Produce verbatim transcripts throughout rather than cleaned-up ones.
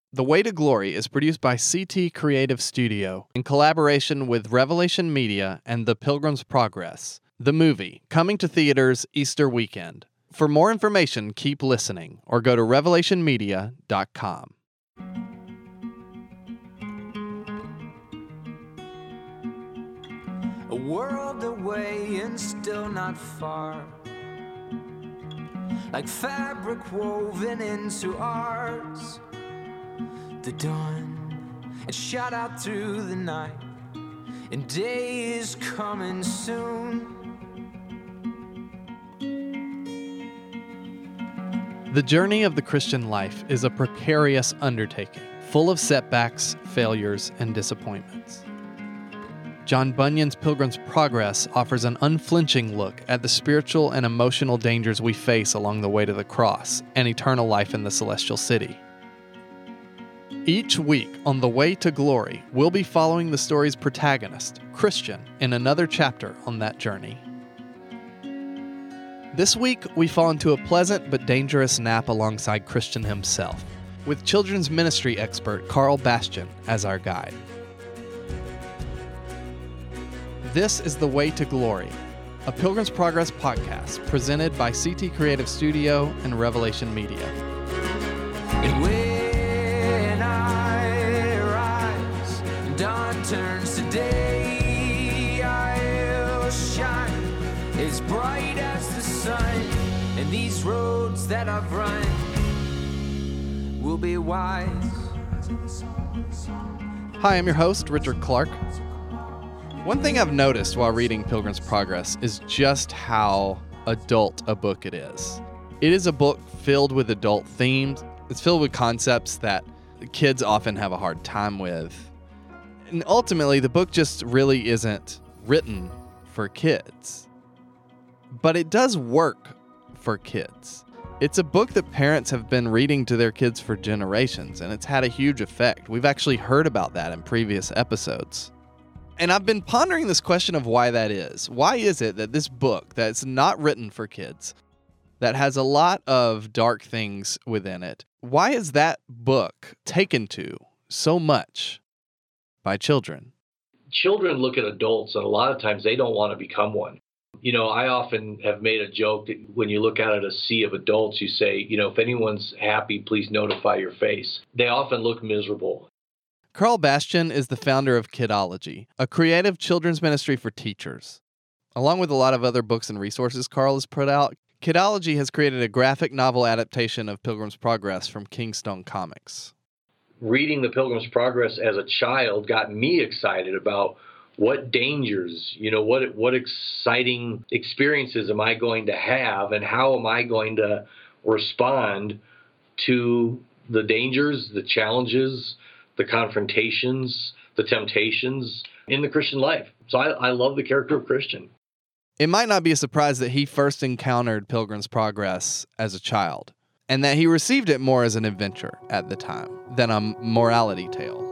The Way to Glory is produced by C T Creative Studio in collaboration with Revelation Media and The Pilgrim's Progress. The movie, coming to theaters Easter weekend. For more information, keep listening or go to revelation media dot com. A world away and still not far, like fabric woven into ours. The dawn, it shot out through the night, and day is coming soon. The journey of the Christian life is a precarious undertaking, full of setbacks, failures, and disappointments. John Bunyan's Pilgrim's Progress offers an unflinching look at the spiritual and emotional dangers we face along the way to the cross and eternal life in the celestial city. Each week on The Way to Glory, we'll be following the story's protagonist, Christian, in another chapter on that journey. This week, we fall into a pleasant but dangerous nap alongside Christian himself, with children's ministry expert Carl Bastian as our guide. This is The Way to Glory, a Pilgrim's Progress podcast presented by C T Creative Studio and Revelation Media. And when I rise, dawn turns to day, I'll shine as bright as the sun, and these roads that I've run will be wise. Hi, I'm your host, Richard Clark. One thing I've noticed while reading Pilgrim's Progress is just how adult a book it is. It is a book filled with adult themes. It's filled with concepts that kids often have a hard time with. And ultimately, the book just really isn't written for kids. But it does work for kids. It's a book that parents have been reading to their kids for generations, and it's had a huge effect. We've actually heard about that in previous episodes. And I've been pondering this question of why that is. Why is it that this book that's not written for kids, that has a lot of dark things within it, why is that book taken to so much by children? Children look at adults, and a lot of times they don't want to become one. You know, I often have made a joke that when you look out at a sea of adults, you say, you know, if anyone's happy, please notify your face. They often look miserable. Carl Bastian is the founder of Kidology, a creative children's ministry for teachers. Along with a lot of other books and resources Carl has put out, Kidology has created a graphic novel adaptation of Pilgrim's Progress from Kingstone Comics. Reading The Pilgrim's Progress as a child got me excited about what dangers, you know, what what exciting experiences am I going to have, and how am I going to respond to the dangers, the challenges, the confrontations, the temptations in the Christian life. So I, I love the character of Christian. It might not be a surprise that he first encountered Pilgrim's Progress as a child, and that he received it more as an adventure at the time than a morality tale.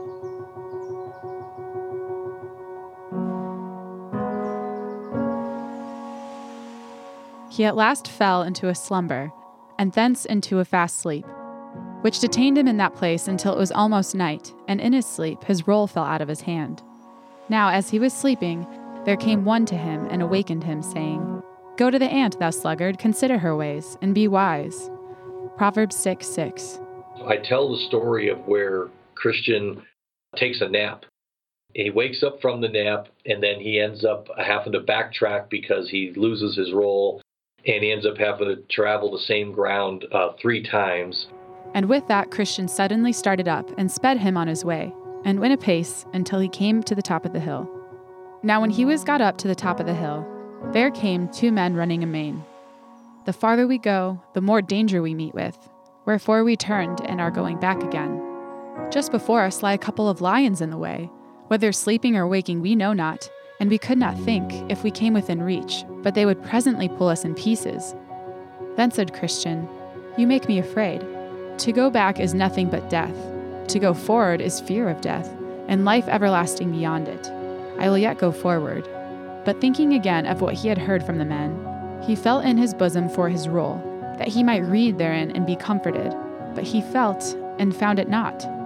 He at last fell into a slumber, and thence into a fast sleep, which detained him in that place until it was almost night, and in his sleep his roll fell out of his hand. Now as he was sleeping, there came one to him and awakened him, saying, Go to the ant, thou sluggard, consider her ways, and be wise. Proverbs six six. I tell the story of where Christian takes a nap. He wakes up from the nap, and then he ends up having to backtrack because he loses his roll, and he ends up having to travel the same ground uh, three times. And with that, Christian suddenly started up and sped him on his way, and went apace until he came to the top of the hill. Now when he was got up to the top of the hill, there came two men running amain. The farther we go, the more danger we meet with, wherefore we turned and are going back again. Just before us lie a couple of lions in the way, whether sleeping or waking we know not, and we could not think, if we came within reach, but they would presently pull us in pieces. Then said Christian, You make me afraid. To go back is nothing but death. To go forward is fear of death, and life everlasting beyond it. I will yet go forward. But thinking again of what he had heard from the men, he felt in his bosom for his roll, that he might read therein and be comforted. But he felt, and found it not.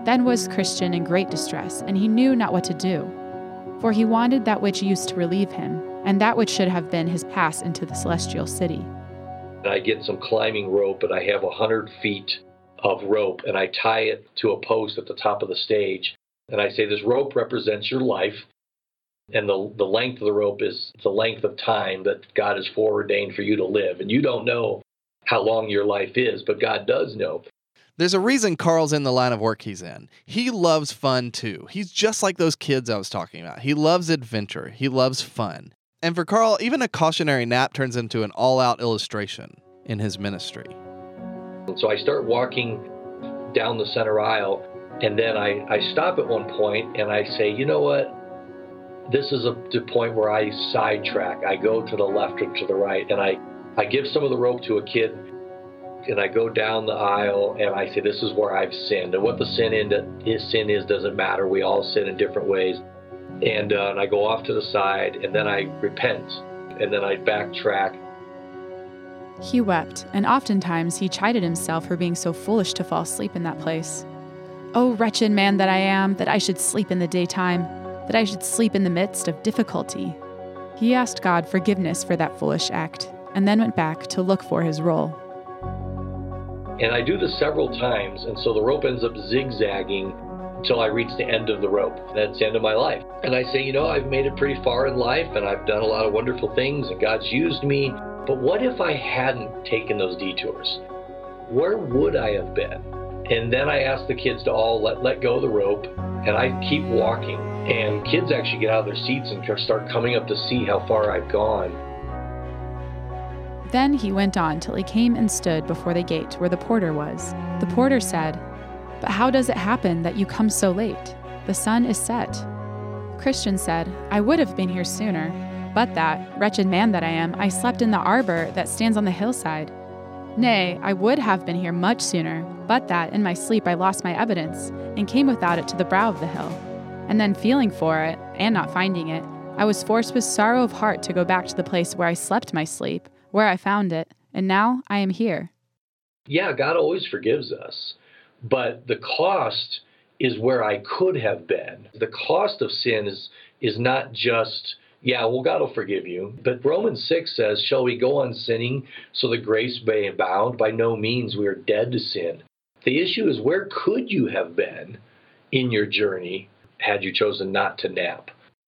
Then was Christian in great distress, and he knew not what to do. For he wanted that which used to relieve him, and that which should have been his pass into the celestial city. I get some climbing rope, and I have a hundred feet of rope, and I tie it to a post at the top of the stage. And I say, this rope represents your life, and the, the length of the rope is the length of time that God has foreordained for you to live. And you don't know how long your life is, but God does know. There's a reason Carl's in the line of work he's in. He loves fun, too. He's just like those kids I was talking about. He loves adventure. He loves fun. And for Carl, even a cautionary nap turns into an all-out illustration in his ministry. And so I start walking down the center aisle, and then I, I stop at one point, and I say, you know what? This is a, the point where I sidetrack. I go to the left or to the right, and I, I give some of the rope to a kid, and I go down the aisle, and I say, this is where I've sinned. And what the sin, in, his sin is doesn't matter. We all sin in different ways. And, uh, and I go off to the side, and then I repent, and then I backtrack. He wept, and oftentimes he chided himself for being so foolish to fall asleep in that place. "O wretched man that I am, that I should sleep in the daytime, that I should sleep in the midst of difficulty." He asked God forgiveness for that foolish act, and then went back to look for his roll. And I do this several times, and so the rope ends up zigzagging until I reach the end of the rope. That's the end of my life. And I say, you know, I've made it pretty far in life, and I've done a lot of wonderful things, and God's used me. But what if I hadn't taken those detours? Where would I have been? And then I ask the kids to all let, let go of the rope, and I keep walking. And kids actually get out of their seats and start coming up to see how far I've gone. Then he went on till he came and stood before the gate where the porter was. The porter said, "But how does it happen that you come so late? The sun is set." Christian said, "I would have been here sooner, but that, wretched man that I am, I slept in the arbor that stands on the hillside. Nay, I would have been here much sooner, but that in my sleep I lost my evidence, and came without it to the brow of the hill. And then feeling for it, and not finding it, I was forced with sorrow of heart to go back to the place where I slept my sleep, where I found it, and now I am here." Yeah, God always forgives us, but the cost is where I could have been. The cost of sin is, is not just, yeah, well, God will forgive you. But Romans six says, shall we go on sinning so that grace may abound? By no means, we are dead to sin. The issue is, where could you have been in your journey had you chosen not to nap?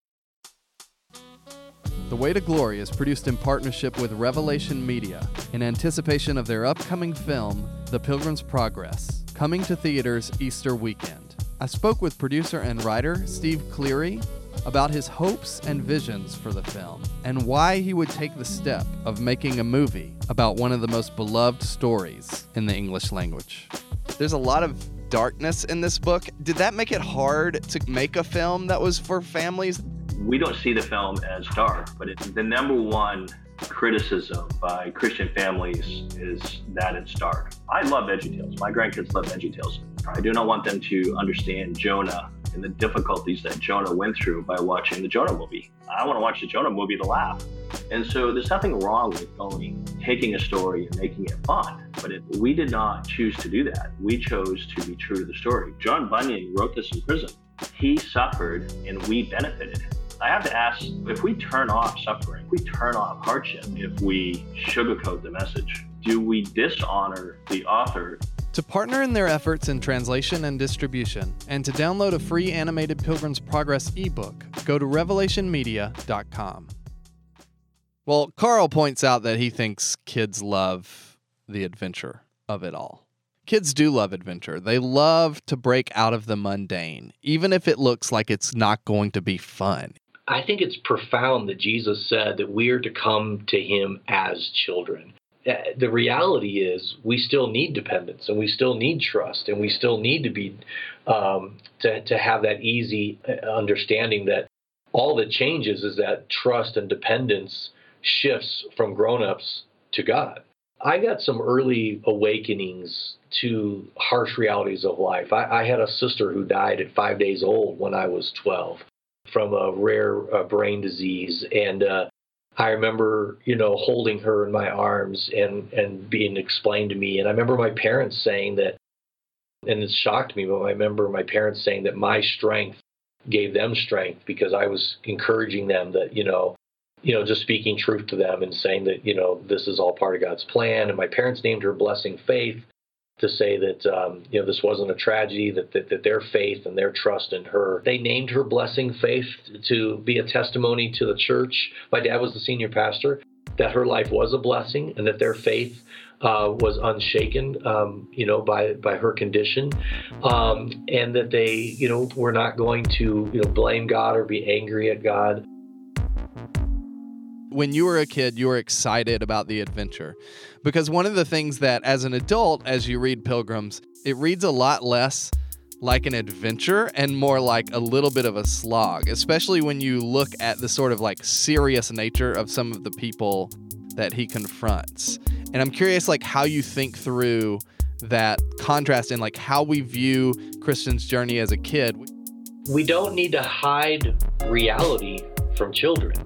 The Way to Glory is produced in partnership with Revelation Media in anticipation of their upcoming film, The Pilgrim's Progress, coming to theaters Easter weekend. I spoke with producer and writer Steve Cleary about his hopes and visions for the film and why he would take the step of making a movie about one of the most beloved stories in the English language. There's a lot of darkness in this book. Did that make it hard to make a film that was for families? We don't see the film as dark, but it's the number one criticism by Christian families is that it's dark. I love VeggieTales. My grandkids love VeggieTales. I do not want them to understand Jonah and the difficulties that Jonah went through by watching the Jonah movie. I want to watch the Jonah movie to laugh. And so there's nothing wrong with going, taking a story and making it fun. But it, we did not choose to do that. We chose to be true to the story. John Bunyan wrote this in prison. He suffered and we benefited. I have to ask, if we turn off suffering, if we turn off hardship, if we sugarcoat the message, do we dishonor the author? To partner in their efforts in translation and distribution, and to download a free animated Pilgrim's Progress ebook, go to revelation media dot com. Well, Carl points out that he thinks kids love the adventure of it all. Kids do love adventure. They love to break out of the mundane, even if it looks like it's not going to be fun. I think it's profound that Jesus said that we are to come to him as children. The reality is we still need dependence and we still need trust and we still need to be um, to, to have that easy understanding that all that changes is that trust and dependence shifts from grown-ups to God. I got some early awakenings to harsh realities of life. I, I had a sister who died at five days old when I was twelve from a rare uh, brain disease. And uh, I remember, you know, holding her in my arms and, and being explained to me. And I remember my parents saying that And it shocked me, but I remember my parents saying that my strength gave them strength because I was encouraging them that, you know, you know, just speaking truth to them and saying that, you know, this is all part of God's plan. And my parents named her Blessing Faith to say that, um, you know, this wasn't a tragedy, that, that that their faith and their trust in her. They named her Blessing Faith to be a testimony to the church. My dad was the senior pastor, that her life was a blessing and that their faith uh, was unshaken, um, you know, by, by her condition. Um, and that they, you know, were not going to, you know, blame God or be angry at God. When you were a kid, you were excited about the adventure. Because one of the things that, as an adult, as you read Pilgrims, it reads a lot less like an adventure and more like a little bit of a slog, especially when you look at the sort of like serious nature of some of the people that he confronts. And I'm curious, like, how you think through that contrast and like how we view Christian's journey as a kid. We don't need to hide reality from children.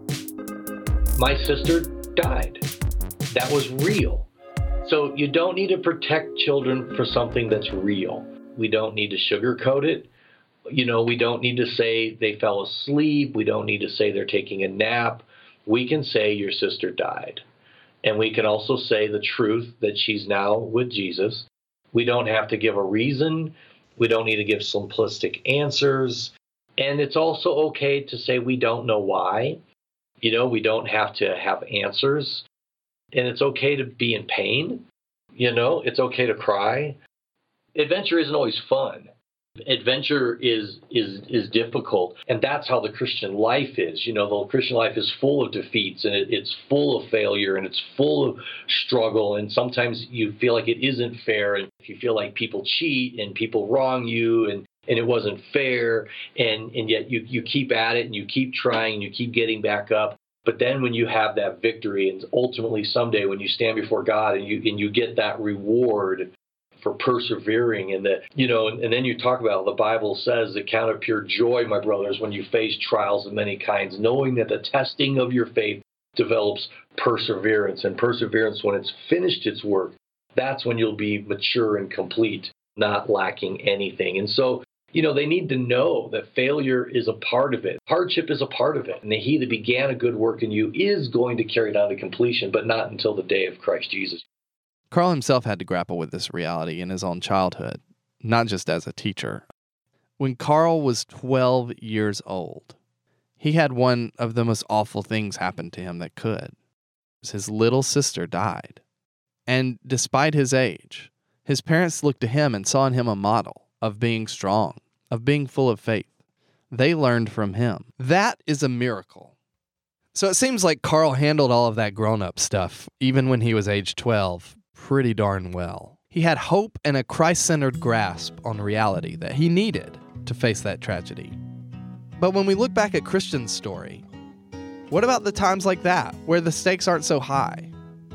My sister died. That was real. So you don't need to protect children for something that's real. We don't need to sugarcoat it. You know, we don't need to say they fell asleep. We don't need to say they're taking a nap. We can say your sister died. And we can also say the truth that she's now with Jesus. We don't have to give a reason. We don't need to give simplistic answers. And it's also okay to say we don't know why. You know, we don't have to have answers. And it's okay to be in pain. You know, it's okay to cry. Adventure isn't always fun. Adventure is is is difficult. And that's how the Christian life is. You know, the Christian life is full of defeats, and it, it's full of failure, and it's full of struggle. And sometimes you feel like it isn't fair, and you feel like people cheat and people wrong you, and and it wasn't fair, and, and yet you, you keep at it, and you keep trying, and you keep getting back up. But then when you have that victory, and ultimately someday when you stand before God and you and you get that reward for persevering, and that, you know, and, and then you talk about, the Bible says, that count it pure joy, my brothers, when you face trials of many kinds, knowing that the testing of your faith develops perseverance. And perseverance, when it's finished its work, that's when you'll be mature and complete, not lacking anything. And so, you know, they need to know that failure is a part of it. Hardship is a part of it. And he that began a good work in you is going to carry it on to completion, but not until the day of Christ Jesus. Carl himself had to grapple with this reality in his own childhood, not just as a teacher. When Carl was twelve years old, he had one of the most awful things happen to him that could. His little sister died. And despite his age, his parents looked to him and saw in him a model of being strong, of being full of faith. They learned from him. That is a miracle. So it seems like Carl handled all of that grown-up stuff, even when he was age twelve, pretty darn well. He had hope and a Christ-centered grasp on reality that he needed to face that tragedy. But when we look back at Christian's story, what about the times like that, where the stakes aren't so high?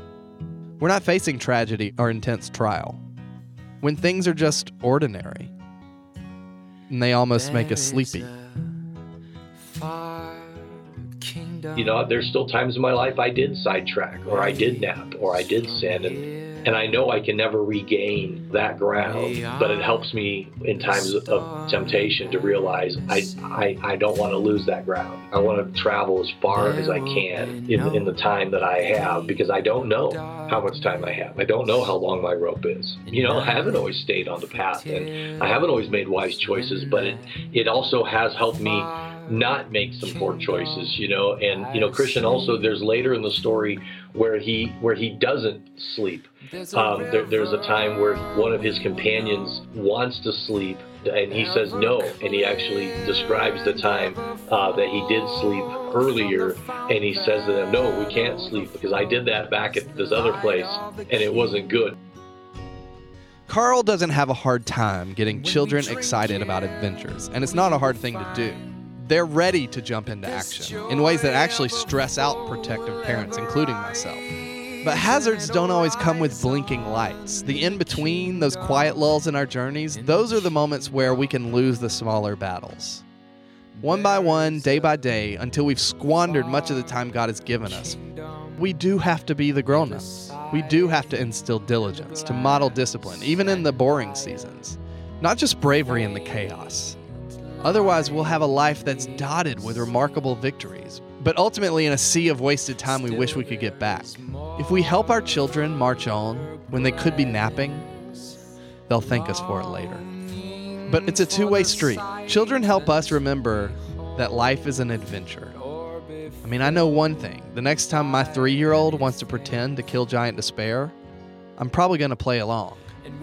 We're not facing tragedy or intense trial. When things are just ordinary, and they almost make us sleepy. You know, there's still times in my life I did sidetrack, or I did nap, or I did sin, and and I know I can never regain that ground, but it helps me in times of temptation to realize I I, I don't want to lose that ground. I want to travel as far as I can in, in the time that I have, because I don't know how much time I have. I don't know how long my rope is. You know, I haven't always stayed on the path, and I haven't always made wise choices, but it, it also has helped me not make some poor choices, you know. And, you know, Christian also, there's later in the story where he where he doesn't sleep. Um, there, there's a time where one of his companions wants to sleep, and he says no, and he actually describes the time uh, that he did sleep earlier, and he says to them, no, we can't sleep, because I did that back at this other place, and it wasn't good. Carl doesn't have a hard time getting children excited about adventures, and it's not a hard thing to do. They're ready to jump into action in ways that actually stress out protective parents, including myself. But hazards don't always come with blinking lights. The in-between, those quiet lulls in our journeys, those are the moments where we can lose the smaller battles. One by one, day by day, until we've squandered much of the time God has given us, we do have to be the grown-ups. We do have to instill diligence, to model discipline, even in the boring seasons. not just bravery in the chaos. Otherwise, we'll have a life that's dotted with remarkable victories, but ultimately in a sea of wasted time we wish we could get back. If we help our children march on when they could be napping, they'll thank us for it later. But it's a two-way street. Children help us remember that life is an adventure. I mean, I know one thing. The next time my three-year-old wants to pretend to kill Giant Despair, I'm probably going to play along.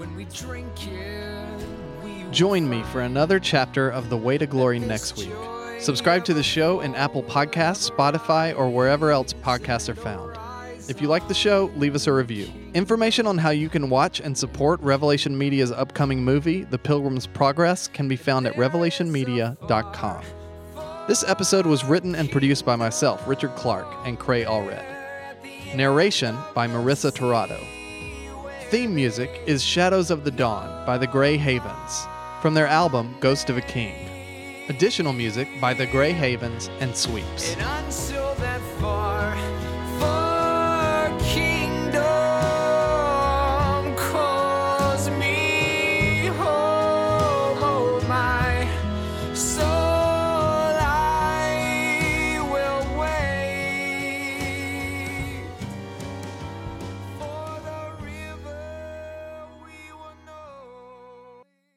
Join me for another chapter of The Way to Glory next week. Subscribe to the show in Apple Podcasts, Spotify, or wherever else podcasts are found. If you like the show, leave us a review. Information on how you can watch and support Revelation Media's upcoming movie, The Pilgrim's Progress, can be found at revelation media dot com. This episode was written and produced by myself, Richard Clark, and Cray Allred. Narration by Marissa Torrado. Theme music is Shadows of the Dawn by the Grey Havens, from their album Ghost of a King. Additional music by the Grey Havens and Sweeps. And until that far